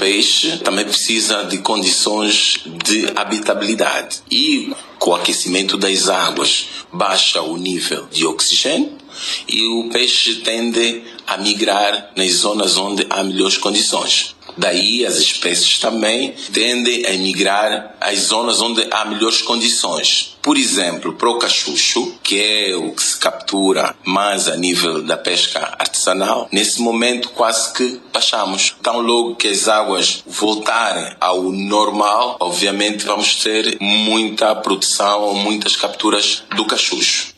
peixe também precisa de condições de habitabilidade. E com o aquecimento das águas baixa o nível de oxigênio e o peixe tende a migrar nas zonas onde há melhores condições. Daí as espécies também tendem a migrar às zonas onde há melhores condições. Por exemplo, para o cachucho, que é o que se captura mais a nível da pesca artesanal, nesse momento quase que baixamos. Então logo que as águas voltarem ao normal, obviamente vamos ter muita produção, muitas capturas do cachucho.